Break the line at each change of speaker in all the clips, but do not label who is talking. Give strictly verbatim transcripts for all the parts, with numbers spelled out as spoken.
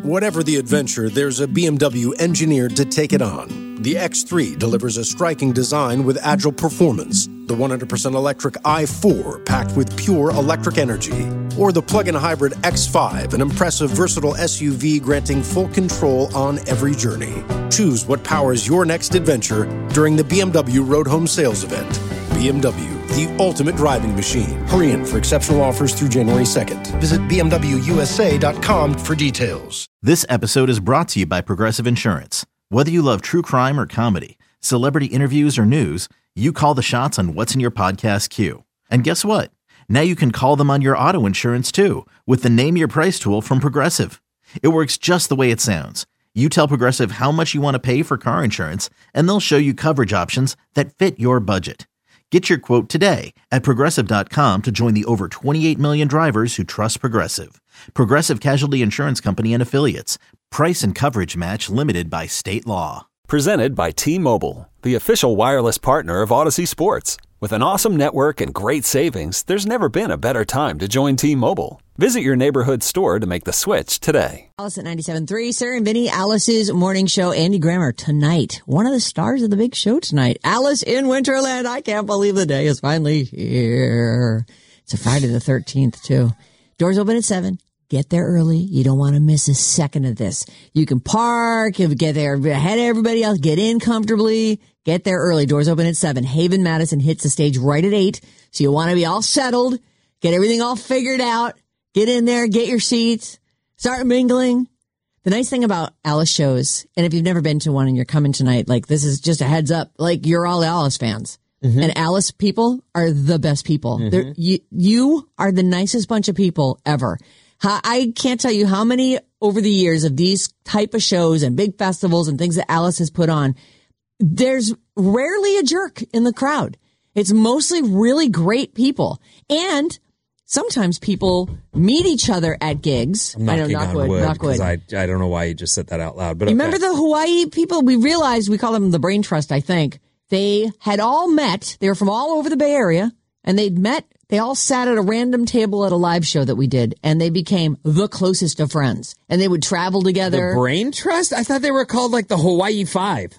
Whatever the adventure, there's a B M W engineered to take it on. The X three delivers a striking design with agile performance. The one hundred percent electric i four, packed with pure electric energy. Or the plug-in hybrid X five, an impressive, versatile S U V granting full control on every journey. Choose what powers your next adventure during the B M W Road Home Sales Event. B M W, the ultimate driving machine. Hurry in for exceptional offers through January second. Visit B M W U S A dot com for details.
This episode is brought to you by Progressive Insurance. Whether you love true crime or comedy, celebrity interviews or news, you call the shots on what's in your podcast queue. And guess what? Now you can call them on your auto insurance too with the Name Your Price tool from Progressive. It works just the way it sounds. You tell Progressive how much you want to pay for car insurance, and they'll show you coverage options that fit your budget. Get your quote today at Progressive dot com to join the over twenty-eight million drivers who trust Progressive. Progressive Casualty Insurance Company and Affiliates. Price and coverage match limited by state law.
Presented by T-Mobile, the official wireless partner of Odyssey Sports. With an awesome network and great savings, there's never been a better time to join T-Mobile. Visit your neighborhood store to make the switch today.
Alice at ninety-seven point three, Sarah and Vinny, Alice's morning show. Andy Grammer tonight, one of the stars of the big show tonight. Alice in Winterland. I can't believe the day is finally here. It's a Friday the thirteenth, too. Doors open at seven. Get there early. You don't want to miss a second of this. You can park, you get there ahead of everybody else, get in comfortably, get there early. Doors open at seven. Haven Madison hits the stage right at eight. So you want to be all settled, get everything all figured out, get in there, get your seats, start mingling. The nice thing about Alice shows, and if you've never been to one and you're coming tonight, like this is just a heads up, like you're all Alice fans. Mm-hmm. And Alice people are the best people. Mm-hmm. You, you are the nicest bunch of people ever. I can't tell you how many over the years of these type of shows and big festivals and things that Alice has put on, there's rarely a jerk in the crowd. It's mostly really great people. And sometimes people meet each other at gigs.
I'm knocking
I know, knock
on
wood,
wood,
knock wood.
I, I don't know why you just said that out loud. But okay.
Remember the Hawaii people? We realized, we call them the Brain Trust, I think. They had all met. They were from all over the Bay Area, and they'd met. They all sat at a random table at a live show that we did, and they became the closest of friends. And they would travel together.
The Brain Trust? I thought they were called like the Hawaii Five.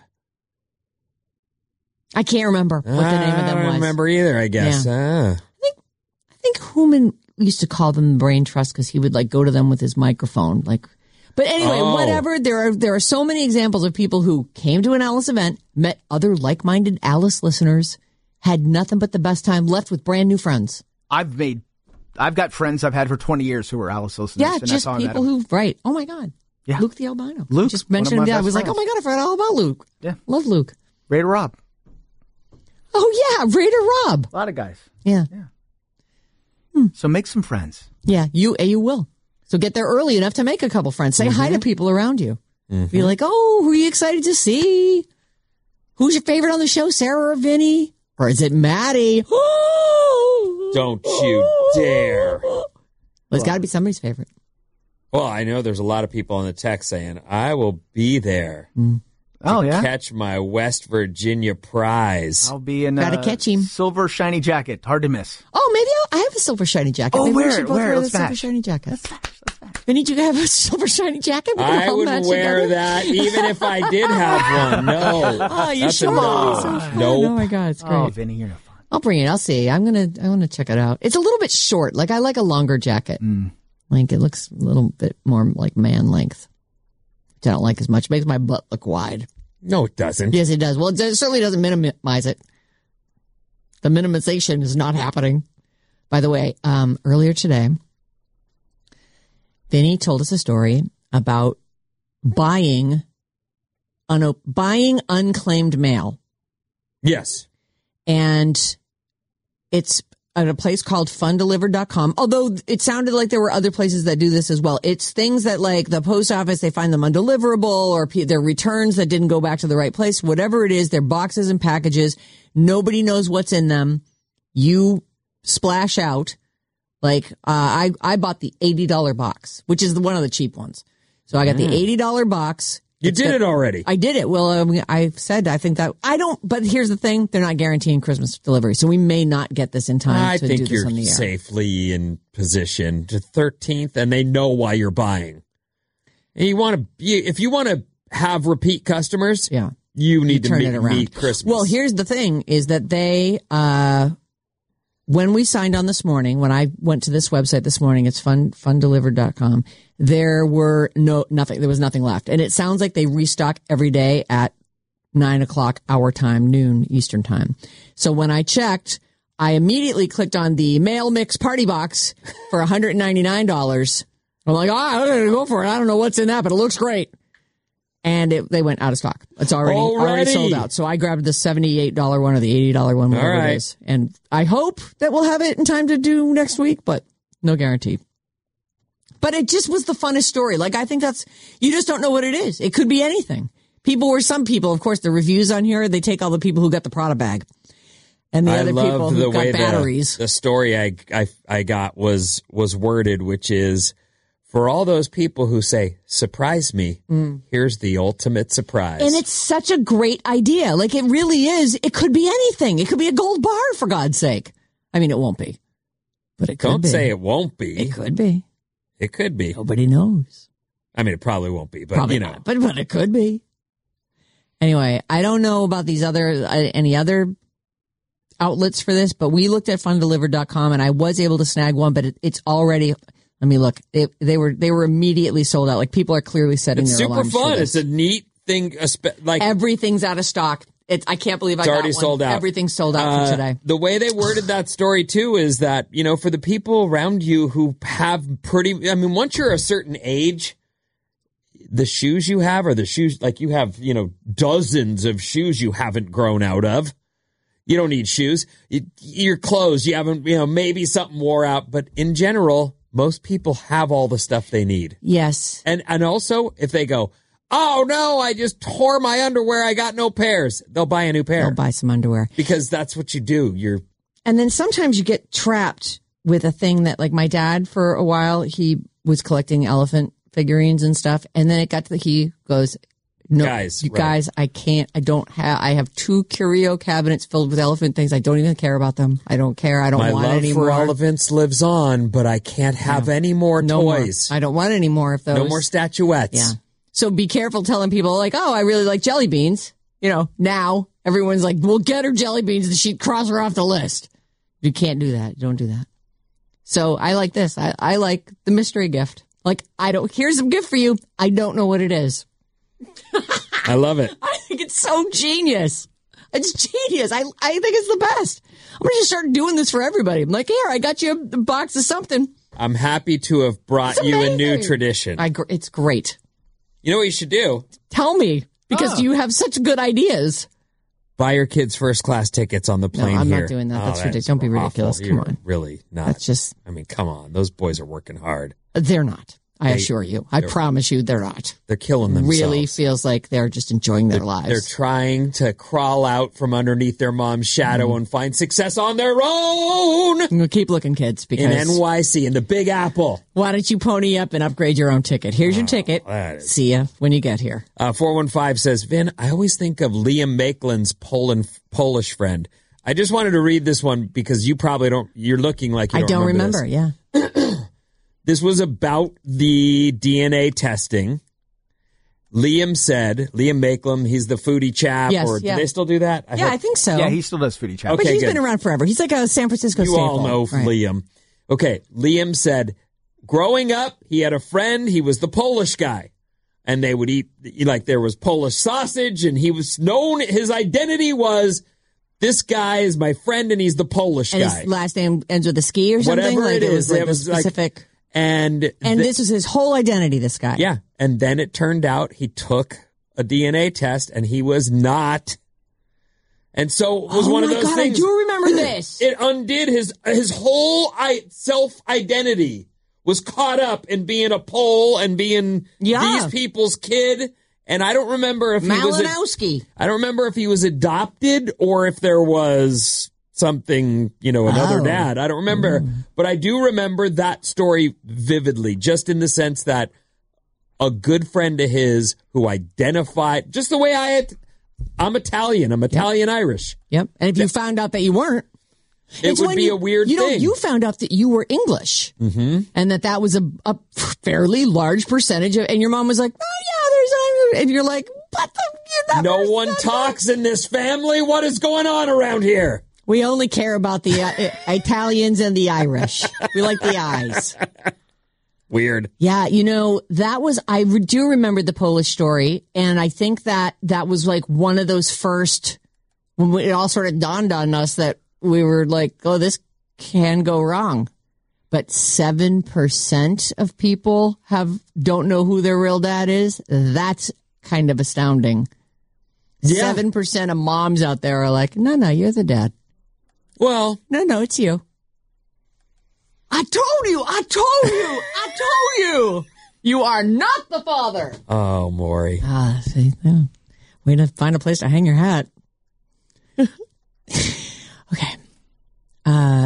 I can't remember what the name of them was.
I don't remember either, I guess.
Yeah.
Ah.
I think I think Human used to call them the Brain Trust because he would like go to them with his microphone. Like, but anyway,
oh.
whatever. There are there are so many examples of people who came to an Alice event, met other like-minded Alice listeners, had nothing but the best time, left with brand new friends.
I've made, I've got friends I've had for twenty years who are Alice listeners.
Yeah,
and
just
that's
people who, right. Oh my God.
Yeah.
Luke the albino.
Luke.
I just mentioned him. Yeah, I was
friends.
like, oh my God, I forgot all about Luke.
Yeah.
Love Luke.
Raider Rob.
Oh yeah, Raider Rob.
A lot of guys.
Yeah.
Yeah.
Hmm.
So make some friends.
Yeah, you, you will. So get there early enough to make a couple friends. Say mm-hmm. hi to people around you. Mm-hmm. Be like, oh, who are you excited to see? Who's your favorite on the show, Sarah or Vinny? Or is it Maddie?
Don't you dare.
Well, it's got to be somebody's favorite.
Well, I know there's a lot of people on the text saying, I will be there.
Mm.
Oh, yeah?
Catch my West Virginia prize.
I'll be in
Gotta
a
catch him.
silver shiny jacket. Hard to miss.
Oh, maybe I'll, I have a silver shiny jacket.
Oh,
maybe
wear
we should
it,
both
wear it.
wear
Let's
the silver
match.
shiny jacket.
Let's match. Let's match.
Vinny, do you have a silver shiny jacket? We can
I
all
would
match
wear
together.
that even if I did have one. No.
Oh, you
That's
should.
a no.
Oh, so fun.
Nope.
Oh, my God, it's great.
Oh, Vinny, you're no fun.
I'll bring it. I'll see. I'm going to I want to check it out. It's a little bit short. Like, I like a longer jacket.
Mm.
Like, it looks a little bit more like man length, which I don't like as much. Makes my butt look wide.
No, it doesn't.
Yes, it does. Well, it certainly doesn't minimize it. The minimization is not happening. By the way, um, earlier today, Vinny told us a story about buying, un- buying unclaimed mail.
Yes.
And it's at a place called fun delivered dot com. Although it sounded like there were other places that do this as well. It's things that, like, the post office, they find them undeliverable, or p- their returns that didn't go back to the right place. Whatever it is, they're boxes and packages. Nobody knows what's in them. You splash out. Like, uh, I, I bought the eighty dollars box, which is the, one of the cheap ones. So I got mm. the eighty dollars box.
You
It's
did
got,
it already.
I did it. Well, um, I said, I think that I don't, but here's the thing. They're not guaranteeing Christmas delivery. So we may not get this in time
I
to
think
do this
you're
on the air.
safely in position to thirteenth, and they know why you're buying. You want to, if you want to have repeat customers,
Yeah.
you need
You
to
turn
meet,
it around.
meet Christmas.
Well, here's the thing is that they, uh, when we signed on this morning, when I went to this website this morning, it's fun, fun delivered dot com, there were no, nothing, there was nothing left. And it sounds like they restock every day at nine o'clock our time, noon Eastern time. So when I checked, I immediately clicked on the mail mix party box for one hundred ninety-nine dollars. I'm like, oh, I'm going to go for it. I don't know what's in that, but it looks great. And it, they went out of stock. It's already, already
Already.
sold out. So I grabbed the seventy-eight dollars one or the eighty dollars one, whatever
All right.
it is. And I hope that we'll have it in time to do next week, but no guarantee. But it just was the funnest story. Like, I think that's, you just don't know what it is. It could be anything. People were, some people, of course, the reviews on here, they take all the people who got the Prada bag. And the
I
other people
loved
who
the
got
way
batteries.
the, the story I, I, I got was, was worded, which is, for all those people who say, surprise me, here's the ultimate surprise.
And it's such a great idea. Like, it really is. It could be anything. It could be a gold bar, for God's sake. I mean, it won't be. But it could
Don't
be.
say it won't be.
It could be.
It could be.
Nobody knows.
I mean, it probably won't be, but
Probably
you know.
not. But, but it could be. Anyway, I don't know about these other, uh, any other outlets for this, but we looked at fun delivered dot com and I was able to snag one, but it, it's already, let me look. It, they were, they were immediately sold out. Like, people are clearly setting
It's
their
super
alarms for
fun.
this.
It's a neat thing. a spe- Like
Everything's out of stock. It, I can't believe I
It's
got
already
one.
sold out.
Everything's sold out
Uh,
for today.
The way they worded that story too is that, you know, for the people around you who have pretty, I mean, once you're a certain age, the shoes you have are the shoes, like you have, you know, dozens of shoes you haven't grown out of. You don't need shoes. You, your clothes, you haven't, you know, maybe something wore out, but in general, most people have all the stuff they need.
Yes.
And, and also if they go, oh no, I just tore my underwear, I got no pairs, they'll buy a new pair.
They'll buy some underwear.
Because that's what you do. You're
And then sometimes you get trapped with a thing that, like, my dad for a while, he was collecting elephant figurines and stuff. And then it got to the, he goes, no,
Guys,
you
right.
guys, I can't, I don't have, I have two curio cabinets filled with elephant things. I don't even care about them. I don't care. I don't
my
want
love
any
for
more.
elephants lives on, but I can't have any more
no
toys.
More. I don't want any more of those.
No more statuettes.
Yeah. So be careful telling people, like, oh, I really like jelly beans. You know, now everyone's like, we'll get her jelly beans and she'd cross her off the list. You can't do that. Don't do that. So I like this. I, I like the mystery gift. Like, I don't, here's a gift for you. I don't know what it is.
I love it.
I think it's so genius. It's genius. I, I think it's the best. I'm going to just start doing this for everybody. I'm like, here, I got you a box of something.
I'm happy to have brought
It's
you a new
amazing.
tradition.
I, gr- it's great.
You know what you should do?
Tell me, because
Oh.
you have such good ideas.
Buy your kids first class tickets on the plane
I'm not
here.
doing that.
Oh,
That's
that
ridiculous.
is
Don't be
awful.
ridiculous. Come
You're
on.
Really not.
That's just,
I mean, come on. Those boys are working hard.
they're not. I
They-
assure you. I promise you they're not.
They're killing themselves.
Really feels like they're just enjoying their lives.
They're trying to crawl out from underneath their mom's shadow
Mm-hmm.
and find success on their own
I'm gonna keep looking, kids,
in
because
N Y C, in the Big Apple.
why don't you pony up and upgrade your own ticket? Here's your ticket.
that is-
See ya when you get here.
Uh, four one five says, Vin, I always think of Liam Maitland's Poland, Polish friend. I just wanted to read this one because you probably don't, you're looking like you
I
don't,
don't
remember.
remember.
this.
Yeah.
This was about the D N A testing. Liam said, Liam Maitland, he's the foodie chap,
Yes,
or
yeah.
do they still do that? I
Yeah,
hope-
I think so.
Yeah, he still does foodie chat.
Okay.
but he's
good.
been around forever. He's like a San Francisco
You
staple.
all know
Right.
Liam. Okay, Liam said, growing up, he had a friend, he was the Polish guy. And they would eat, like there was Polish sausage, and he was known, his identity was, this guy is my friend, and he's the Polish
And
guy.
his last name ends with a ski or something.
Whatever
like
it
was
is,
like
it
a
was like-
specific.
and
and
th-
this was his whole identity. This guy.
yeah, and then it turned out he took a D N A test, and he was not. And so it was
oh
one
my
of those
God,
things.
I do remember this.
It undid his his whole I, self identity was caught up in being a Pole and being
Yeah.
these people's kid. And I don't remember if he was. A,
Malinowski.
I don't remember if he was adopted or if there was something, you know, another
Oh.
dad. I don't remember, but I do remember that story vividly, just in the sense that a good friend of his who identified just the way I had. I'm Italian. I'm Italian Irish.
Yep. And if you found out that you weren't,
It
It's
would
when
be
you,
a weird
you know,
thing.
You found out that you were English, mm-hmm. and that that was a, a fairly large percentage of, and your mom was like, oh yeah, there's, and you're like, what the?
No one talks in this family. What is going on around here?
We only care about the uh, Italians and the Irish. We like the eyes.
Weird.
Yeah, you know, that was, I do remember the Polish story, and I think that that was like one of those first, when it all sort of dawned on us that we were like, oh, this can go wrong. But seven percent of people have don't know who their real dad is. That's kind of astounding.
Yeah.
seven percent of moms out there are like, no, no, you're the dad.
Well,
No, no, it's you. I told you, I told you, I told you. You are not the father.
oh, Maury.
Ah, see, yeah. Way to find a place to hang your hat. Okay. Uh,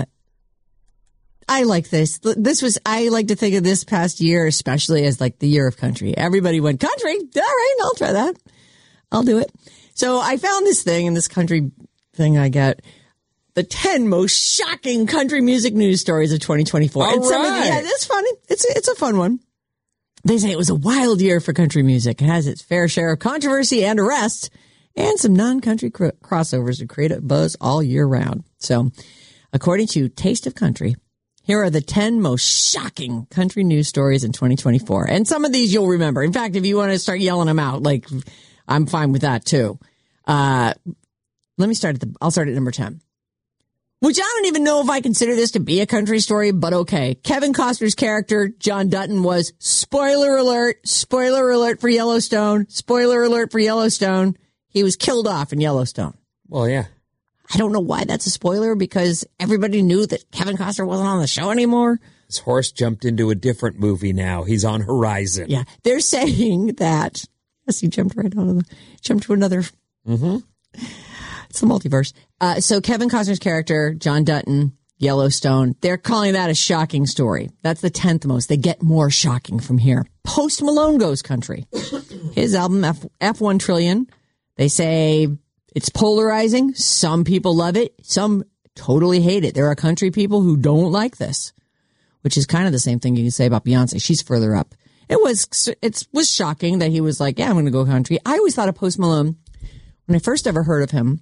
I like this. This was, I like to think of this past year, especially as like the year of country. Everybody went country. All right, I'll try that. I'll do it. So I found this thing in this country thing I get. The ten most shocking country music news stories of twenty twenty-four.
All
and some of the,
right.
yeah, it's funny. It's, it's a fun one. They say it was a wild year for country music. It has its fair share of controversy and arrests, and some non-country cr- crossovers to create a buzz all year round. So, according to Taste of Country, here are the ten most shocking country news stories in twenty twenty-four. And some of these you'll remember. In fact, if you want to start yelling them out, like, I'm fine with that too. Uh, let me start at the, I'll start at number ten. Which I don't even know if I consider this to be a country story, but okay. Kevin Costner's character, John Dutton, was, spoiler alert, spoiler alert for Yellowstone, spoiler alert for Yellowstone. He was killed off in Yellowstone.
Well, yeah.
I don't know why that's a spoiler, because everybody knew that Kevin Costner wasn't on the show anymore.
His horse jumped into a different movie now. He's on Horizon.
Yeah, they're saying that. Yes, he jumped right out of the, jumped to another.
Mm-hmm.
It's the multiverse. Uh, so Kevin Costner's character, John Dutton, Yellowstone, they're calling that a shocking story. That's the tenth most. They get more shocking from here. Post Malone goes country. His album, F- F1 Trillion, they say it's polarizing. Some people love it. Some totally hate it. There are country people who don't like this, which is kind of the same thing you can say about Beyonce. She's further up. It was, it was shocking that he was like, yeah, I'm going to go country. I always thought of Post Malone, when I first ever heard of him,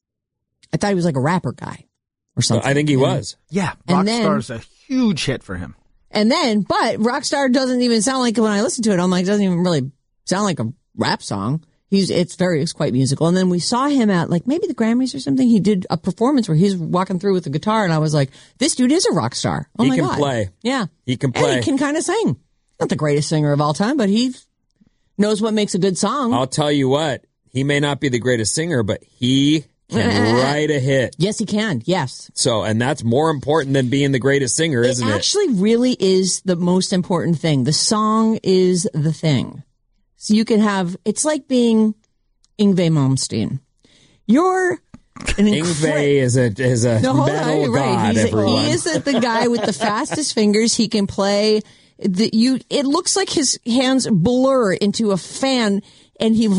I thought he was like a rapper guy or something.
I think he was.
Yeah,
And then-
Rockstar's a huge hit for him.
And then, but Rockstar doesn't even sound like, when I listen to it, I'm like, it doesn't even really sound like a rap song. He's, it's very, it's quite musical. And then we saw him at like maybe the Grammys or something. He did a performance where he's walking through with a guitar, and I was like, this dude is a rock star. Oh
He
my
can
God.
play.
Yeah.
He can
And
play.
he can kind of sing. Not the greatest singer of all time, but he knows what makes a good song.
I'll tell you what. He may not be the greatest singer, but he can write a hit.
Yes, he can. Yes.
So, and that's more important than being the greatest singer, isn't
It
it?
actually really is the most important thing. The song is the thing. So you can have, it's like being Yngwie Malmsteen. You're an
Yngwie
incredible.
is a is a
No, hold
metal
on, right.
god.
He's,
Everyone.
he is the, the guy with the fastest fingers. He can play. The, you. It looks like his hands blur into a fan, and he and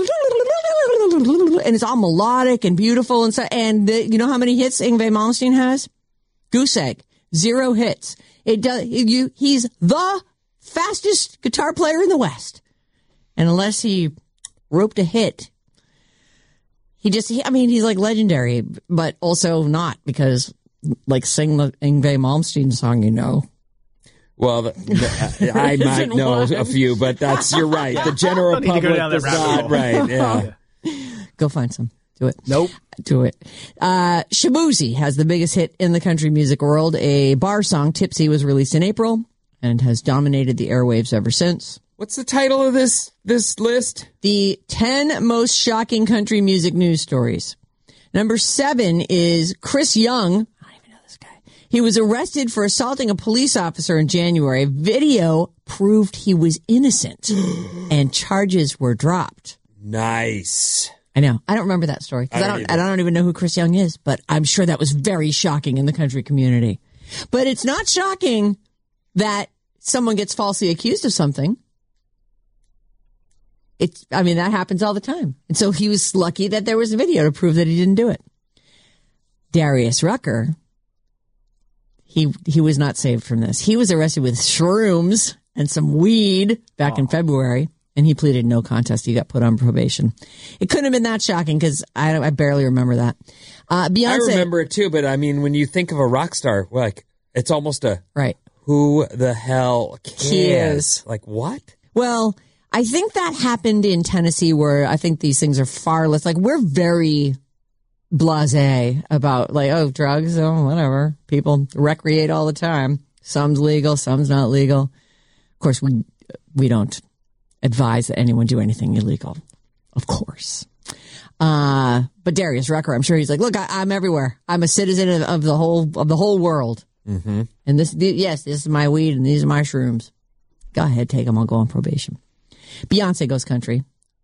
it's all melodic and beautiful and so. And the, you know how many hits Yngwie Malmsteen has? Goose egg, zero hits. It does. You. He's the fastest guitar player in the West, and unless he roped a hit. He just, he, I mean, he's like legendary, but also not, because like sing the Yngwie Malmsteen song, you know.
Well, the, the, I might
Isn't
know
one.
a few, but that's, you're right. The general
Don't need to go
public
down that
does
rabbit
not,
hole.
right, yeah.
Go find some. Do it.
Nope.
Do it. Uh, Shaboozey has the biggest hit in the country music world. A bar song, Tipsy, was released in April and has dominated the airwaves ever since.
What's the title of this this list?
The ten most shocking country music news stories. Number seven is Chris Young. I don't even know this guy. He was arrested for assaulting a police officer in January. Video proved he was innocent and charges were dropped.
Nice.
I know. I don't remember that story. 'Cause
I
I
don't
don't,
either.
I don't even know who Chris Young is, but I'm sure that was very shocking in the country community. But it's not shocking that someone gets falsely accused of something. It's, I mean, that happens all the time. And so he was lucky that there was a video to prove that he didn't do it. Darius Rucker he he was not saved from this. He was arrested with shrooms and some weed back oh. in February, and he pleaded no contest. He got put on probation. It couldn't have been that shocking because I, I barely remember that. Uh, Beyonce,
I remember it too, but I mean, when you think of a rock star, like it's almost a
right.
Who the hell cares?
He is.
Like what?
Well, I think that happened in Tennessee, where I think these things are far less. Like we're very blasé about like, oh, drugs, oh, whatever. People recreate all the time. Some's legal, some's not legal. Of course, we we don't advise that anyone do anything illegal. Of course. Uh, but Darius Rucker, I'm sure he's like, look, I, I'm everywhere. I'm a citizen of, of the whole of the whole world.
Mm-hmm.
And this, yes, this is my weed and these are my shrooms. Go ahead, take them. I'll go on probation. Beyonce goes country.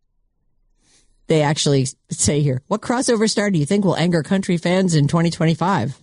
They actually say here, what crossover star do you think will anger country fans in twenty twenty-five?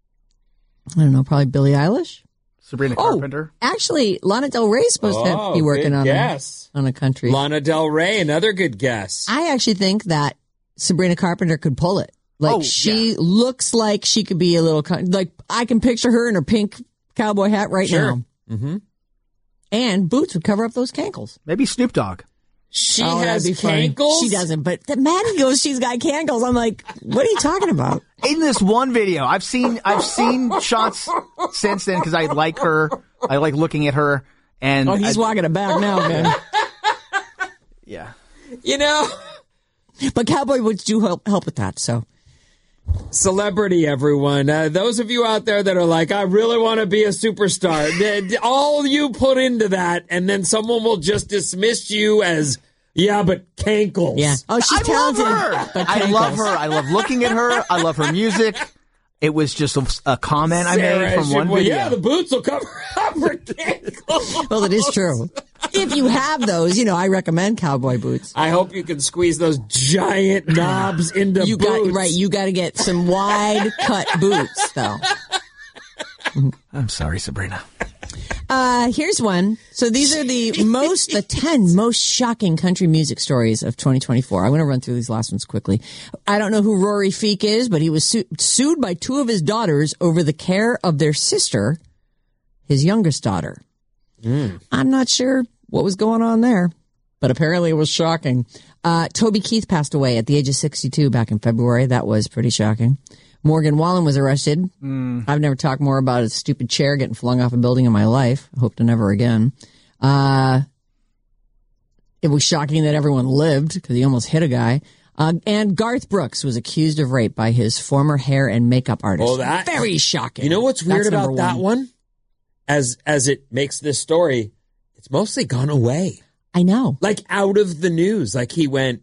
I don't know, probably Billie Eilish?
Sabrina Carpenter?
Oh, actually, Lana Del Rey is supposed
oh,
to be working on a, on a country.
Lana Del Rey, another good guess.
I actually think that Sabrina Carpenter could pull it. Like, oh, she yeah. looks like she could be a little, like, I can picture her in her pink cowboy hat right
sure.
now.
Mm-hmm.
And boots would cover up those cankles.
Maybe Snoop Dogg.
She
oh,
has cankles?
She doesn't, but the Maddie goes, she's got cankles. I'm like, what are you talking about?
In this one video, I've seen I've seen shots since then because I like her. I like looking at her. And
oh, he's
I,
walking it back now, man.
Yeah.
You know.
But cowboy boots do help, help with that, so.
Celebrity, everyone. Uh, those of you out there that are like, I really want to be a superstar. All you put into that, and then someone will just dismiss you as, yeah, but cankles.
Yeah. Oh, she's
I
talented.
Love her. I love her. I love looking at her. I love her music. It was just a, a comment
Sarah,
I made from
should,
one
well,
video.
Yeah, the boots will cover up her cankles.
Well, it is true. If you have those, you know, I recommend cowboy boots.
I hope you can squeeze those giant knobs into
you
boots.
Got, right, you got to get some wide cut boots, though.
I'm sorry, Sabrina.
Uh, here's one. So these are the most, the ten most shocking country music stories of twenty twenty-four. I'm going to run through these last ones quickly. I don't know who Rory Feek is, but he was su- sued by two of his daughters over the care of their sister, his youngest daughter. Mm. I'm not sure what was going on there, but apparently it was shocking. Uh, Toby Keith passed away at the age of sixty-two back in February. That was pretty shocking. Morgan Wallen was arrested. Mm. I've never talked more about a stupid chair getting flung off a building in my life. I hope to never again. Uh, it was shocking that everyone lived because he almost hit a guy. Uh, and Garth Brooks was accused of rape by his former hair and makeup artist.
Oh, that,
very shocking.
You know what's weird
That's
about that
one.
one? As as it makes this story, it's mostly gone away.
I know.
Like out of the news. Like he went,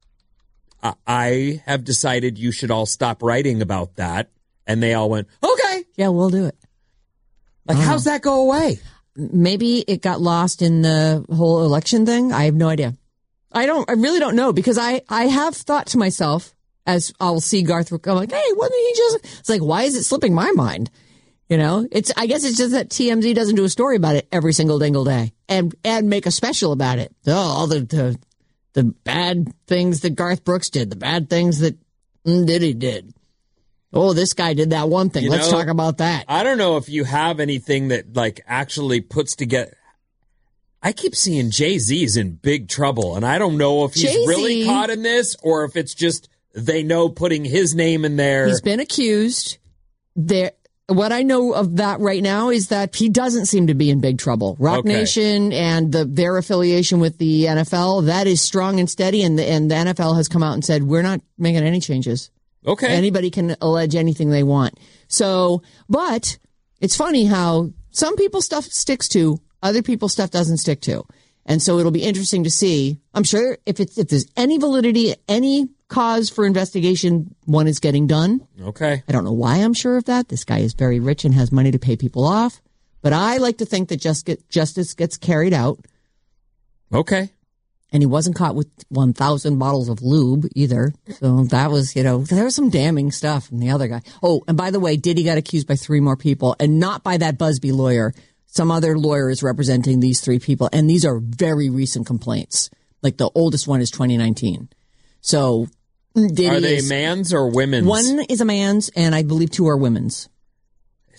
I have decided you should all stop writing about that. And they all went, okay.
Yeah, we'll do it.
Like, how's that go away?
Maybe it got lost in the whole election thing. I have no idea. I don't, I really don't know because I, I have thought to myself as I'll see Garth, I'm like, hey, wasn't he just, it's like, why is it slipping my mind? You know, it's, I guess it's just that T M Z doesn't do a story about it every single dingle day and, and make a special about it. Oh, all the, the, the bad things that Garth Brooks did, the bad things that Diddy did. Oh, this guy did that one thing.
You
Let's
know,
talk about that.
I don't know if you have anything that like actually puts together. I keep seeing Jay-Z's in big trouble, and I don't know if he's
Jay-Z,
really caught in this or if it's just they know putting his name in there.
He's been accused. There. What I know of that right now is that he doesn't seem to be in big trouble. Rock
okay.
Nation and the, their affiliation with the N F L, that is strong and steady, and the, and the N F L has come out and said, we're not making any changes.
Okay.
Anybody can allege anything they want. So, but it's funny how some people stuff sticks to, other people stuff doesn't stick to. And so it'll be interesting to see. I'm sure if it's, if there's any validity, any cause for investigation, one is getting done.
Okay.
I don't know why I'm sure of that. This guy is very rich and has money to pay people off. But I like to think that just get, justice gets carried out.
Okay.
And he wasn't caught with one thousand bottles of lube either. So that was, you know, there was some damning stuff from the other guy. Oh, and by the way, Diddy got accused by three more people and not by that Busby lawyer. Some other lawyer is representing these three people. And these are very recent complaints. Like the oldest one is twenty nineteen. So Diddy
are they
is,
man's or women's?
One is a man's and I believe two are women's.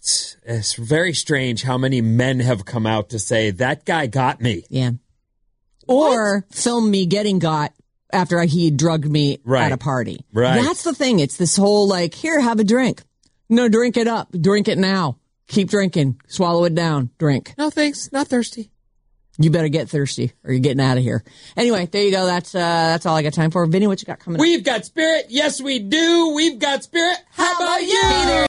it's, it's very strange how many men have come out to say, that guy got me.
Yeah. Or
What?
film me getting got after he drugged me
Right.
at a party.
Right.
That's the thing. It's this whole like, here, have a drink. No, drink it up. Drink it now. Keep drinking. Swallow it down. Drink.
No thanks. Not thirsty.
You better get thirsty or you're getting out of here. Anyway, there you go. That's uh, that's all I got time for. Vinny, what you got coming up?
We've got spirit. Yes, we do. We've got spirit. How, about you?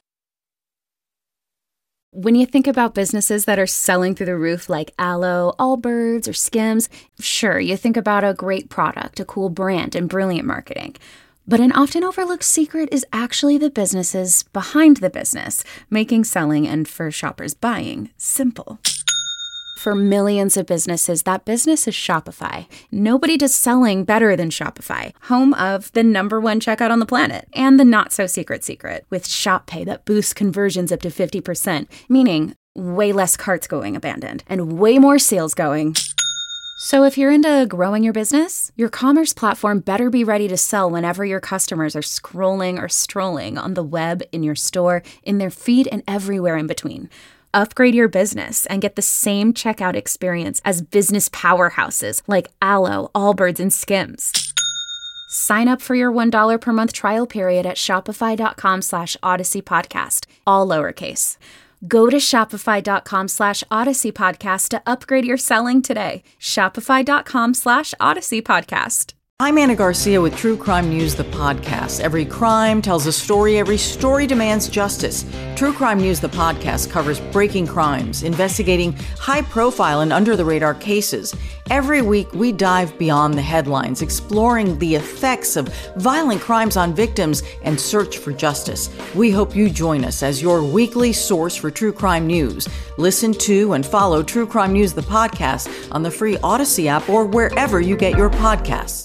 When you think about businesses that are selling through the roof like Aloe, Allbirds, or Skims, sure, you think about a great product, a cool brand, and brilliant marketing. But an often overlooked secret is actually the businesses behind the business, making selling and for shoppers buying simple. For millions of businesses, that business is Shopify. Nobody does selling better than Shopify, home of the number one checkout on the planet, and the not-so-secret secret, with Shop Pay that boosts conversions up to fifty percent, meaning way less carts going abandoned, and way more sales going. So if you're into growing your business, your commerce platform better be ready to sell whenever your customers are scrolling or strolling on the web, in your store, in their feed, and everywhere in between. Upgrade your business and get the same checkout experience as business powerhouses like Aloe, Allbirds, and Skims. Sign up for your one dollar per month trial period at shopify.com slash Odyssey Podcast, all lowercase. Go to shopify.com slash Odyssey Podcast to upgrade your selling today. Shopify.com slash Odyssey Podcast.
I'm Anna Garcia with True Crime News, the podcast. Every crime tells a story. Every story demands justice. True Crime News, the podcast, covers breaking crimes, investigating high-profile and under-the-radar cases. Every week, we dive beyond the headlines, exploring the effects of violent crimes on victims and search for justice. We hope you join us as your weekly source for true crime news. Listen to and follow True Crime News, the podcast, on the free Odyssey app or wherever you get your podcasts.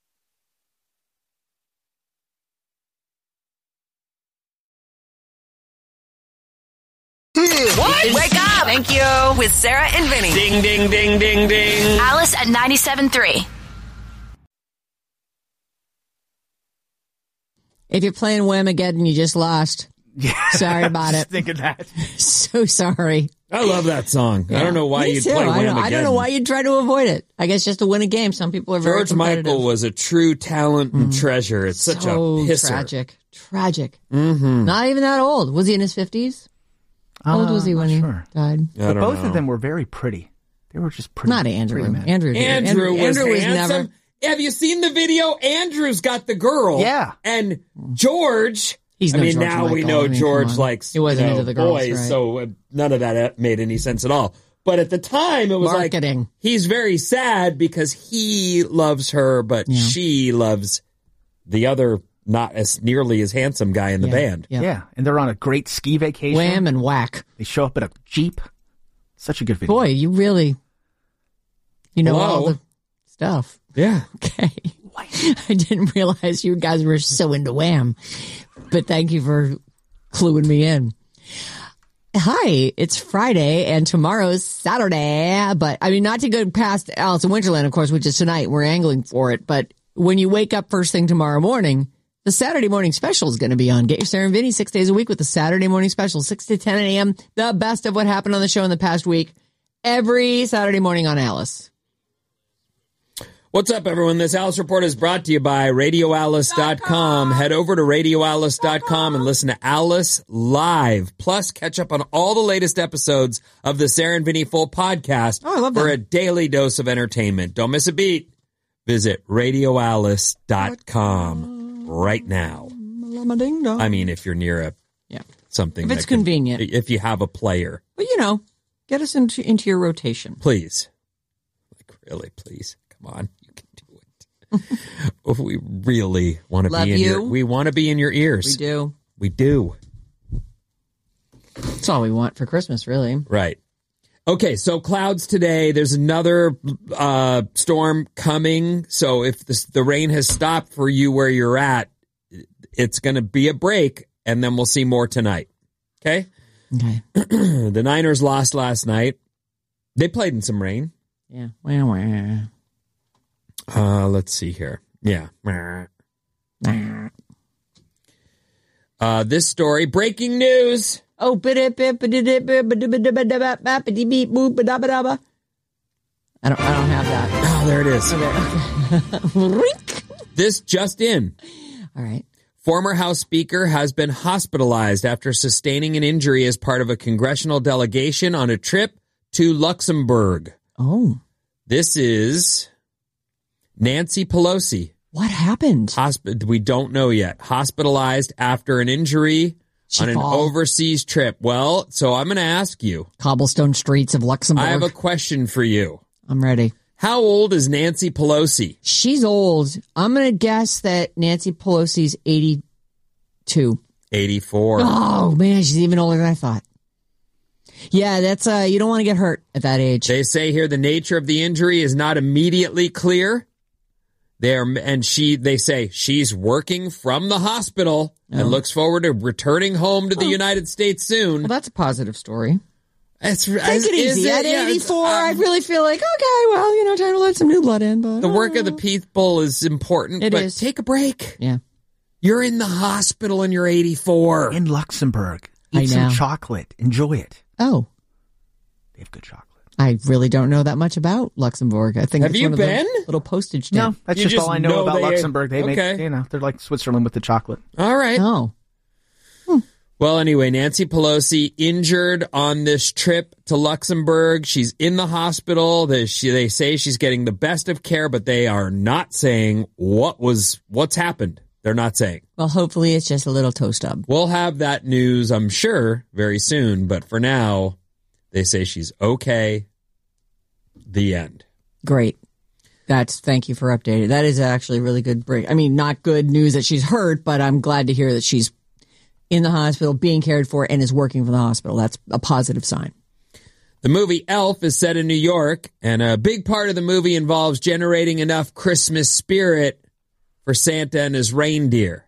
What? Wake up! Thank you. With Sarah and Vinny.
Ding, ding, ding, ding, ding.
Alice at ninety-seven point three.
If you're playing Whamageddon and you just lost,
Yeah.
sorry about it.
Thinking that.
So sorry.
I love that song. I don't know why
Me
you'd
too.
play
I don't, I don't know
Whamageddon.
why you'd try to avoid it. I guess just to win a game. Some people are very
George
competitive.
Michael was a true talent and treasure. It's such
so
a pisser.
tragic. Tragic. Mm-hmm. Not even that old. Was he in his fifties? How old
Uh,
was he when
not
he
sure.
died?
I
But
don't
both
know.
of them were very pretty. They were just pretty.
Not Andrew.
pretty men.
Andrew. did.
Andrew, was
Andrew was
handsome.
never.
Have you seen the video? Andrew's got the girl.
Yeah.
And George.
He's
I
no
mean,
George
now we
Michael.
know
I mean,
George
come on.
likes
He wasn't
you know,
into the girls,
boys,
right.
so uh, none of that made any sense at all. But at the time, it was
Marketing.
like he's very sad because he loves her, but
Yeah.
she loves the other, not as nearly as handsome guy in the
Yeah.
band.
Yeah.
Yeah, and they're on a great ski vacation.
Wham and whack.
They show up in a Jeep. Such a good video.
Boy, you really, you know
Hello?
all the stuff.
Yeah.
Okay. I didn't realize you guys were so into Wham, but thank you for cluing me in. Hi, it's Friday and tomorrow's Saturday, but I mean, not to go past Alice in Winterland, of course, which is tonight. We're angling for it. But when you wake up first thing tomorrow morning, the Saturday morning special is going to be on. Get your Sarah and Vinny six days a week with the Saturday morning special, six to ten a.m. The best of what happened on the show in the past week, every Saturday morning on Alice.
What's up, everyone? This Alice Report is brought to you by radio alice dot com. Head over to radio alice dot com and listen to Alice live. Plus, catch up on all the latest episodes of the Sarah and Vinny Full podcast
Oh, I love
for
that.
a daily dose of entertainment. Don't miss a beat. Visit radio alice dot com right now. I mean, if you're near a
Yeah.
something.
If it's
that can-
convenient.
If you have a player,
But, you know, get us into, into your rotation.
please. Like, really, please. Come on. You can do it. We really want to
Love
be in
you.
your we want to be in your ears.
We do.
We do.
That's all we want for Christmas, really.
Right. Okay, so clouds today. There's another uh, storm coming. So if this, the rain has stopped for you where you're at, it's going to be a break, and then we'll see more tonight. Okay?
Okay.
The Niners lost last night. They played in some rain.
Yeah. Wah, wah.
Uh, let's see here. Yeah. Uh, this story, breaking news.
Oh, bit bit I don't. I don't have that.
Oh, there it is.
Okay. okay.
This just in.
All right.
Former House Speaker has been hospitalized after sustaining an injury as part of a congressional delegation on a trip to Luxembourg.
Oh.
This is Nancy Pelosi.
What happened?
Hosp- we don't know yet. Hospitalized after an injury
She
on an
fall?
overseas trip. Well, so I'm going to ask you.
Cobblestone streets of Luxembourg.
I have a question for you.
I'm ready.
How old is Nancy Pelosi?
She's old. I'm going to guess that Nancy Pelosi's eighty-two.
eighty-four.
Oh, man, she's even older than I thought. Yeah, that's uh, you don't want to get hurt at that age.
They say here the nature of the injury is not immediately clear. There and she, they say she's working from the hospital oh. and looks forward to returning home to the oh. United States soon.
Well, that's a positive story.
It's,
Take
is,
it easy.
It,
At
yeah,
eighty-four,
um,
I really feel like, okay, well, you know, time to let some new blood in. But
the work
oh.
of the people is important,
it
but
is.
Take a break.
Yeah.
You're in the hospital and you're eighty-four.
In Luxembourg. Eat
I
some
know.
chocolate. Enjoy it.
Oh.
They have good chocolate.
I really don't know that much about Luxembourg. I think
have
it's
you
one
been?
Of the little postage stamp.
No, that's
You
just,
just
all I know,
know
about
they-
Luxembourg. They
okay.
make, you know, they're like Switzerland with the chocolate.
All right.
Oh.
Well, anyway, Nancy Pelosi injured on this trip to Luxembourg. She's in the hospital. They, she, they say she's getting the best of care, but they are not saying what was what's happened. They're not saying.
Well, hopefully it's just a little toe stub.
We'll have that news, I'm sure, very soon. But for now, they say she's okay. The end.
Great. That's thank you for updating. That is actually a really good break. I mean, not good news that she's hurt, but I'm glad to hear that she's in the hospital, being cared for, and is working for the hospital. That's a positive sign.
The movie Elf is set in New York, and a big part of the movie involves generating enough Christmas spirit for Santa and his reindeer.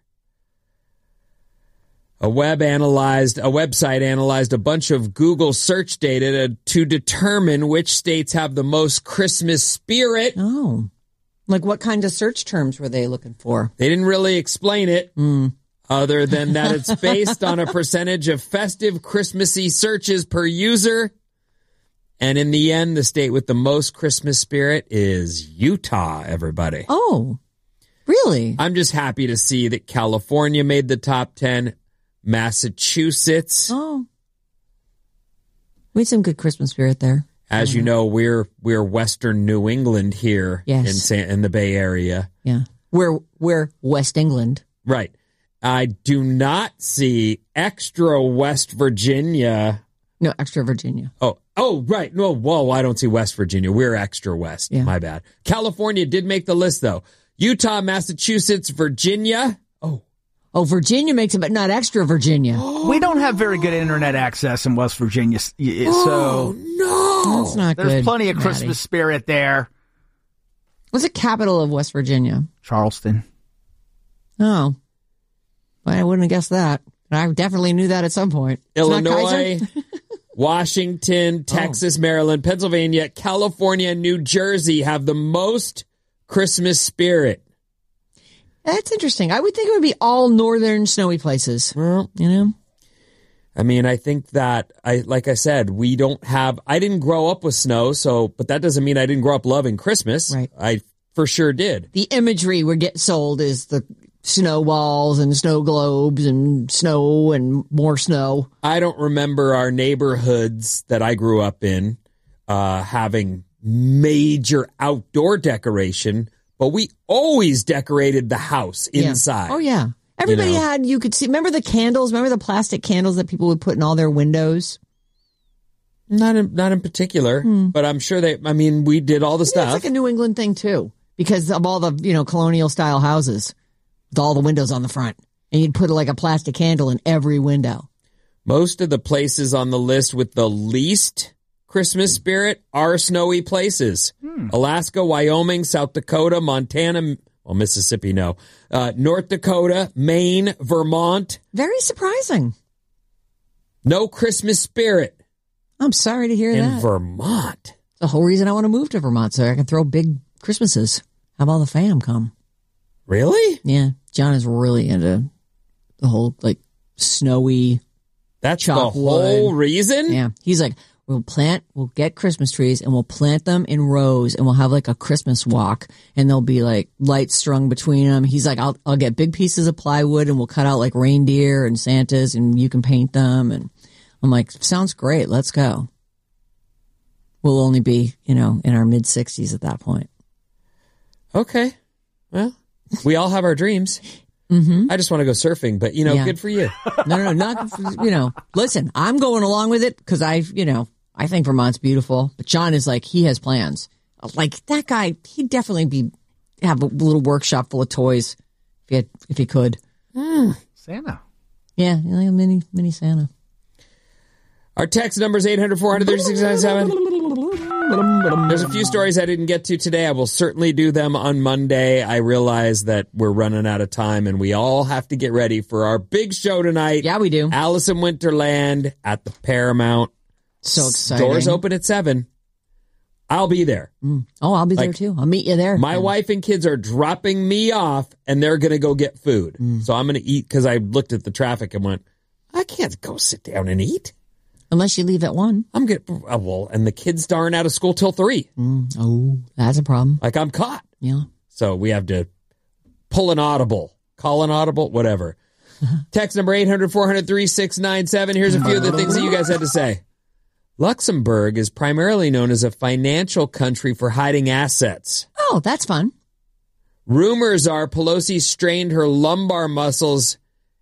A web analyzed, a website analyzed a bunch of Google search data to, to determine which states have the most Christmas spirit.
Oh. Like what kind of search terms were they looking for?
They didn't really explain it.
Mm.
Other than that, it's based on a percentage of festive Christmassy searches per user. And in the end, the state with the most Christmas spirit is Utah, everybody.
Oh, really?
I'm just happy to see that California made the top ten. Massachusetts.
Oh. We had some good Christmas spirit there.
As you know, we're we're Western New England here
yes.
in San, in the Bay Area.
Yeah. We're, we're West England.
Right. I do not see extra West Virginia.
No, extra Virginia.
Oh, oh, right. No, whoa, I don't see West Virginia. We're extra West.
Yeah.
My bad. California did make the list, though. Utah, Massachusetts, Virginia. Oh.
Oh, Virginia makes it, but not extra Virginia.
We don't have very good internet access in West Virginia, so
Oh, no.
That's not
there's
good.
plenty of
Maddie.
Christmas spirit there.
What's the capital of West Virginia?
Charleston.
Oh. Well, I wouldn't have guessed that. I definitely knew that at some point. It's not
Illinois,
Kaiser?
Washington, Texas,
Oh.
Maryland, Pennsylvania, California, and New Jersey have the most Christmas spirit.
That's interesting. I would think it would be all northern snowy places.
Well,
you know?
I mean, I think that, I like I said, we don't have, I didn't grow up with snow, so, but that doesn't mean I didn't grow up loving Christmas.
Right.
I for sure did.
The imagery we get sold is the snowballs and snow globes and snow and more snow.
I don't remember our neighborhoods that I grew up in uh, having major outdoor decoration, but we always decorated the house inside.
Yeah. Oh, yeah. Everybody
You know.
had, you could see, remember the candles? Remember the plastic candles that people would put in all their windows?
Not in, not in particular,
Hmm.
but I'm sure they, I mean, we did all the
It's
stuff.
like a New England thing, too, because of all the, you know, colonial style houses with all the windows on the front. And you'd put like a plastic candle in every window.
Most of the places on the list with the least Christmas spirit are snowy places.
Hmm.
Alaska, Wyoming, South Dakota, Montana, well, Mississippi, no. Uh, North Dakota, Maine, Vermont.
Very surprising.
No Christmas spirit
I'm sorry to hear
in
that.
Vermont.
The whole reason I want to move to Vermont so I can throw big Christmases. Have all the fam come.
Really?
Yeah. John is really into the whole like snowy.
That's
chalk
the whole
wood.
reason?
Yeah. He's like, we'll plant, we'll get Christmas trees and we'll plant them in rows and we'll have like a Christmas walk and there'll be like lights strung between them. He's like, I'll, I'll get big pieces of plywood and we'll cut out like reindeer and Santas and you can paint them. And I'm like, sounds great. Let's go. We'll only be, you know, in our mid sixties at that point.
Okay. Well, we all have our dreams.
Mm-hmm.
I just want to go surfing, but, you know,
Yeah.
good for you.
No, no, no, not, you know, listen, I'm going along with it because I, you know, I think Vermont's beautiful, but John is like, he has plans. Like that guy, he'd definitely be, have a little workshop full of toys if he had, if he could.
Mm. Santa.
Yeah, like a mini, mini Santa.
Our text number is eight hundred, four hundred, thirty-six ninety-seven. There's a few stories I didn't get to today. I will certainly do them on Monday. I realize that we're running out of time and we all have to get ready for our big show tonight.
Yeah, we do.
Alice in Winterland at the Paramount.
So exciting.
Doors open at seven. I'll be there.
Mm. Oh, I'll be
Like,
there too. I'll meet you there.
My wife and kids are dropping me off and they're going to go get food.
Mm.
So I'm going to eat because I looked at the traffic and went, I can't go sit down and eat.
Unless you leave at one.
I'm good. Oh, well, and the kids aren't out of school till three.
Mm. Oh, that's a problem.
Like I'm caught.
Yeah.
So we have to pull an audible, call an audible, whatever. Text number eight hundred, four hundred, thirty-six ninety-seven. Here's a few of the things that you guys had to say. Luxembourg is primarily known as a financial country for hiding assets.
Oh, that's fun.
Rumors are Pelosi strained her lumbar muscles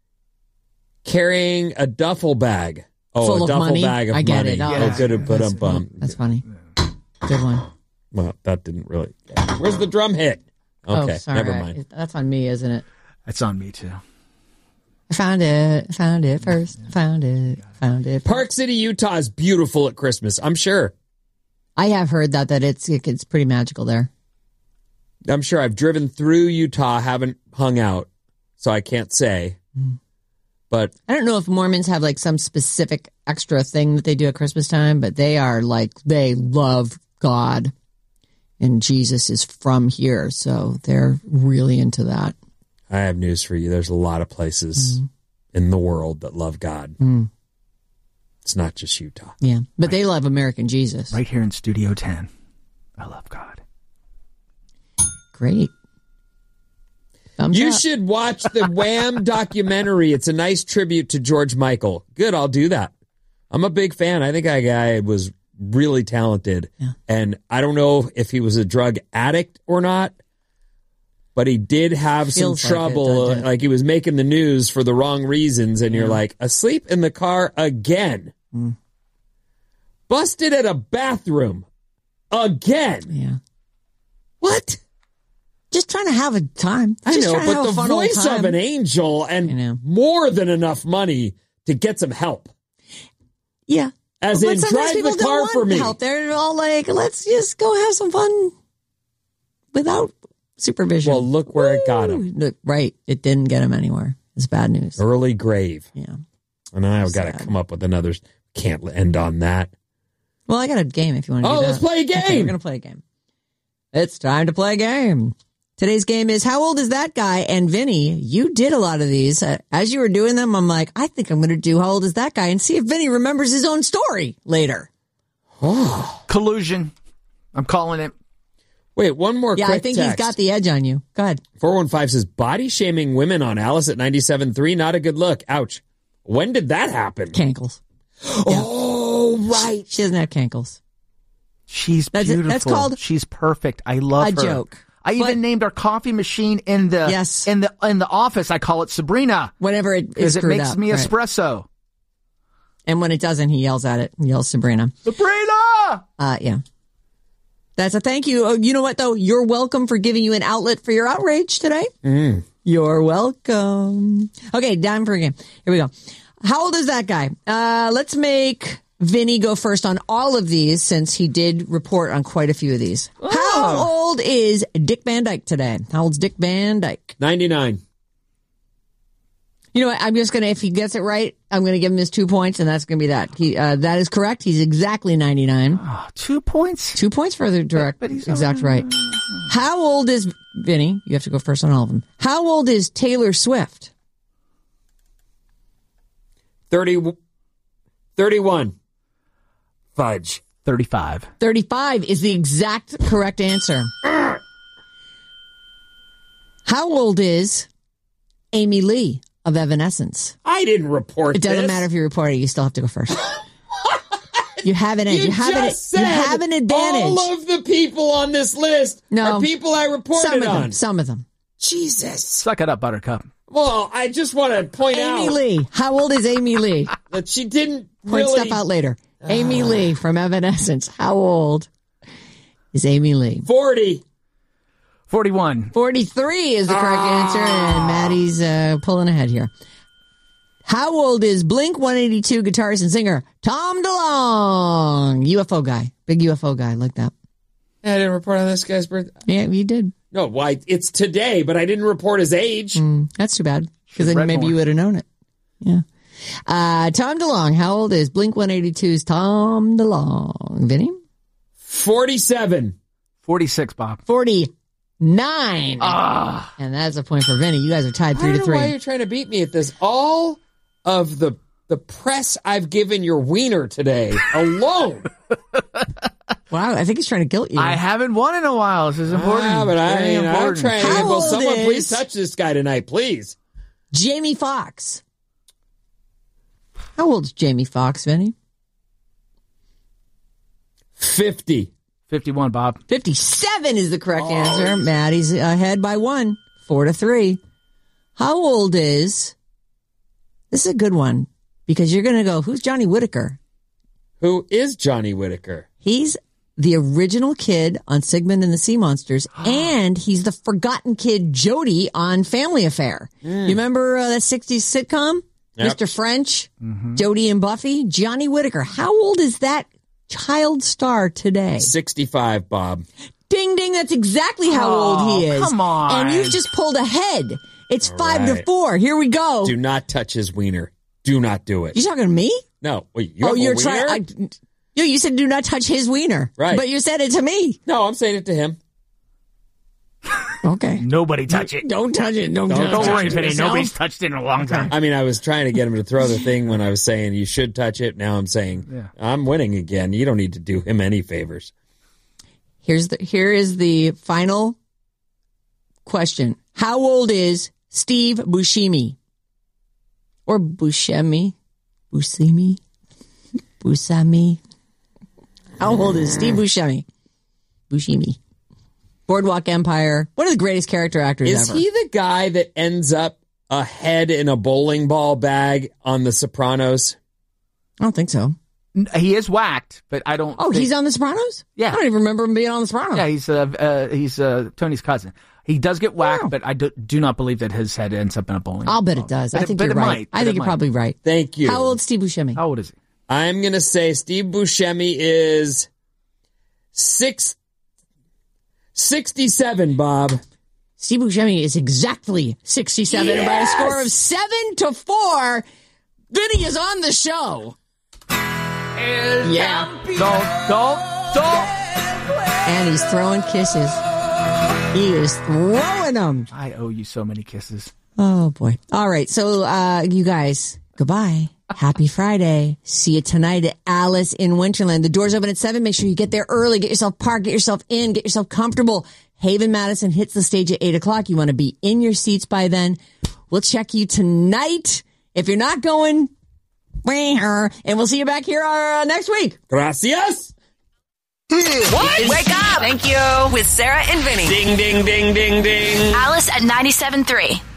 carrying a duffel bag. Oh,
Full
a
of
duffel
money?
bag of
I get
money.
it. Oh,
Oh,
that's-
good to put up. Um,
That's funny. Good one.
well, that didn't really. Where's the drum hit? Okay,
oh, sorry.
never mind.
That's on me, isn't it?
That's on me, too.
I found it. I found it first. I found it. Found it.
Park City, Utah is beautiful at Christmas. I'm sure.
I have heard that that it's it's pretty magical there.
I'm sure. I've driven through Utah, haven't hung out, so I can't say.
Mm.
But
I don't know if Mormons have like some specific extra thing that they do at Christmas time, but they are like they love God, and Jesus is from here, so they're really into that.
I have news for you. There's a lot of places
Mm.
in the world that love God.
Mm.
It's not just Utah.
Yeah, but they love American Jesus.
Right here in Studio ten. I love God.
Great. Thumbs
You
up.
should watch the Wham documentary. It's a nice tribute to George Michael. Good, I'll do that. I'm a big fan. I think that guy was really talented.
Yeah.
And I don't know if he was a drug addict or not, but he did have
Feels
some
like it,
trouble.
doesn't it?
Like he was making the news for the wrong reasons. And you're
Yeah.
like, asleep in the car again.
Mm.
Busted at a bathroom again.
Yeah.
What?
Just trying to have a time.
I
Just
know,
trying to
but
have a
the
fun old
voice
time.
of an angel and more than enough money to get some help.
Yeah.
As
But
in,
sometimes
drive
people
the
don't
car
want
for me.
Help. They're all like, let's just go have some fun without supervision.
Well, look where it got him.
Look, right. It didn't get him anywhere. It's bad news.
Early grave.
Yeah.
And I've got to
Sad.
come up with another. Can't end on that.
Well, I got a game if you want to do
Oh,
that.
let's play a game.
Okay, we're going to play a game. It's time to play a game. Today's game is How Old Is That Guy? And Vinny, you did a lot of these. Uh, as you were doing them, I'm like, I think I'm going to do How Old Is That Guy? And see if Vinny remembers his own story later.
Collusion. I'm calling it.
Wait, one more
Yeah,
quick
I think
text.
he's got the edge on you. Go ahead.
four one five says, body shaming women on Alice at ninety-seven point three. Not a good look. Ouch. When did that happen?
Cankles.
Oh, right.
She doesn't have cankles.
She's
That's it.
beautiful.
That's called
She's perfect. I love
a
her.
joke.
I even
But-
named our coffee machine in the
Yes.
in the in the office. I call it Sabrina
Whenever it is
because it
screwed
makes
up,
me
right.
espresso.
And when it doesn't, he yells at it. He yells Sabrina.
Sabrina.
Uh, yeah. That's a thank you. Oh, you know what, though? You're welcome for giving you an outlet for your outrage today.
Mm.
You're welcome. Okay, time for a game. Here we go. How old is that guy? Uh, let's make Vinny go first on all of these since he did report on quite a few of these.
Oh.
How old is Dick Van Dyke today? How old's Dick Van Dyke?
ninety-nine.
You know what? I'm just going to, if he gets it right, I'm going to give him his two points, and that's going to be that. He, uh, that is correct. He's exactly ninety-nine.
Oh, two points.
Two points for the direct,
But he's
exact right. How old is, Vinny, you have to go first on all of them. How old is Taylor Swift?
thirty, thirty-one. Fudge.
thirty-five.
thirty-five is the exact correct answer. How old is Amy Lee of Evanescence?
I didn't report
It doesn't
this.
matter if you report it. You still have to go first. You have an edge.
You,
You, have, an,
just
you
said
have an advantage.
all of the people on this list
No.
are people I reported
some of
on.
them. Some of them.
Jesus.
Suck it up, Buttercup.
Well, I just want to point
Amy
out
Lee. How old is Amy Lee?
that she didn't
Point
really...
stuff out later. Amy Lee from Evanescence. How old is Amy Lee?
forty.
forty-one.
forty-three is the correct answer, and Maddie's uh, pulling ahead here. How old is Blink one eighty-two guitarist and singer Tom DeLonge? U F O guy. Big U F O guy like that.
I didn't report on this guy's birthday.
Yeah, you did.
No, why? It's today, but I didn't report his age.
Mm, that's too bad, because then
read
maybe
more.
you would have known it. Yeah. Uh, Tom DeLonge. How old is Blink one eighty-two's Tom DeLonge? Vinny?
forty-seven.
forty-six, Bob.
forty-nine.
Ah.
And that's a point for Vinny. You guys are tied
I
three
don't
to
know
three.
why you're trying to beat me at this. All of the the press I've given your wiener today alone.
Wow, I think he's trying to guilt you.
I haven't won in a while. This is important.
Ah, but I
Very
mean, I'm
important.
trying to
How
get, will
old
someone
is-
please touch this guy tonight, please?
Jamie Foxx. How old is Jamie Foxx, Vinny?
fifty.
fifty-one, Bob.
fifty-seven is the correct
Oh.
answer. Maddie's ahead by one, four to three. How old is, this is a good one, because you're going to go, who's Johnny Whitaker?
Who is Johnny Whitaker?
He's the original kid on Sigmund and the Sea Monsters, and he's the forgotten kid Jody on Family Affair. You remember uh, that sixties sitcom?
Yep.
Mister French, Jody and Buffy? Johnny Whitaker. How old is that child star today?
sixty-five, Bob.
Ding, ding. That's exactly how
Oh,
old he is.
come on.
And you've just pulled ahead. It's
All
five to
right.
four. Here we go.
Do not touch his wiener. Do not do it.
You talking to me?
No. Wait, you
oh,
have a
you're
wiener?
trying. You, you said do not touch his wiener.
Right.
But you said it to me.
No, I'm saying it to him.
Okay.
Nobody touch it.
Don't touch it. Don't,
Don't
touch
Don't
it.
worry, Vinny.
Yourself.
Nobody's touched it in a long time.
I mean, I was trying to get him to throw the thing when I was saying you should touch it. Now I'm saying
Yeah.
I'm winning again. You don't need to do him any favors.
Here's the here is the final question. How old is Steve Buscemi? Or Buscemi? Buscemi? Buscemi? How old is Steve Buscemi? Buscemi. Boardwalk Empire. One of the greatest character actors
Is
ever.
he the guy that ends up a head in a bowling ball bag on The Sopranos?
I don't think so.
N- He is whacked, but I don't.
Oh,
think-
he's on The Sopranos?
Yeah.
I don't even remember him being on The Sopranos.
Yeah, he's uh, uh he's uh Tony's cousin. He does get whacked,
Wow.
but I do, do not believe that his head ends up in a bowling.
I'll bet
ball.
it does.
But
I think
but
you're
it
right.
might,
I
but
think
it
you're
might.
probably right.
Thank you.
How old's Steve Buscemi?
How old is he?
I'm going to say Steve Buscemi is six, sixty-seven, Bob.
Steve Buscemi is exactly sixty-seven. And by a score of seven to four, Vinny is on the show. Yeah.
Don't, don't, don't.
And he's throwing kisses. He is throwing them.
I owe you so many kisses.
Oh, boy. All right. So, uh, you guys, goodbye. Happy Friday. See you tonight at Alice in Winterland. The doors open at seven. Make sure you get there early. Get yourself parked. Get yourself in. Get yourself comfortable. Haven Madison hits the stage at eight o'clock. You want to be in your seats by then. We'll check you tonight. If you're not going, and we'll see you back here uh, next week.
Gracias.
What? Wake up. Thank you. With Sarah and Vinny.
Ding, ding, ding, ding, ding.
Alice at ninety-seven point three.